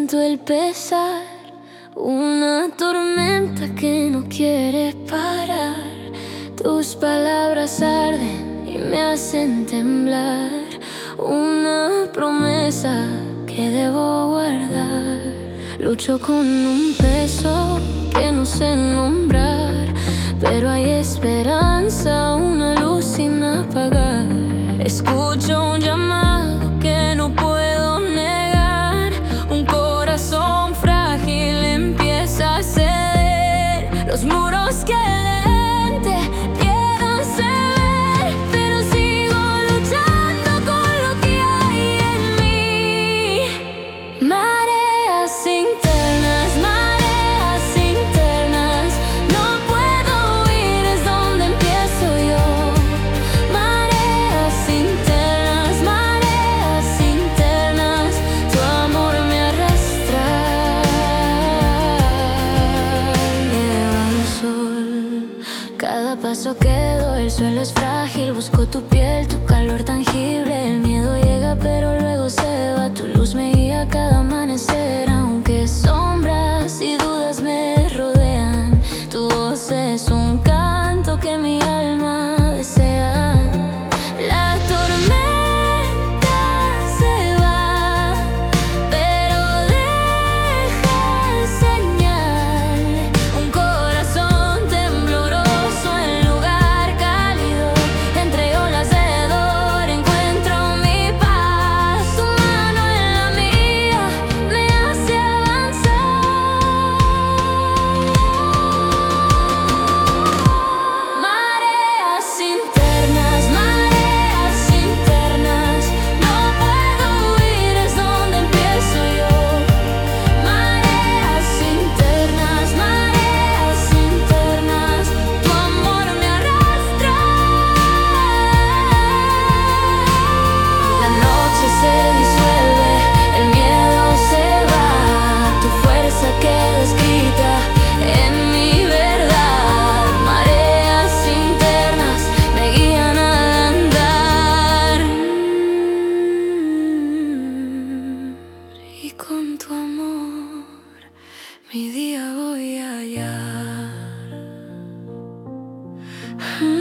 siento el pesar, una tormenta que no quiere parar. Tus palabras arden y me hacen temblar, una promesa que debo guardar. Lucho con un peso que no sé nombrar, pero hay esperanza, una luz sin apagar. Escucho un llamado que no puedo negar, un corazón frágil empieza a ceder. Los muros que delante quedan ver, pero sigo luchando con lo que hay en mí. Mareas internas, no puedo huir, es donde empiezo yo. Mareas internas, tu amor me arrastra. Lleva el sol, cada paso que doy, el suelo es frágil. Busco tu piel, tu calor tangible. El miedo llega pero luego se va, tu luz me guía cada amanecer. Aunque sombras y dudas me rodean, tu voz es un canto que mi alma desea. La tormenta se va, pero deja señal. Un corazón tembloroso en lugar cálido, entre olas de dolor encuentro mi paz. Tu mano en la mía me hace avanzar. Mareas internas, no puedo huir, es donde empiezo yo. Mareas internas, tu amor me arrastra. La noche se disuelve, el miedo se va, tu fuerza queda escrita en mi verdad. Mareas internas me guían al andar, y con tu amor mi día voy a hallar.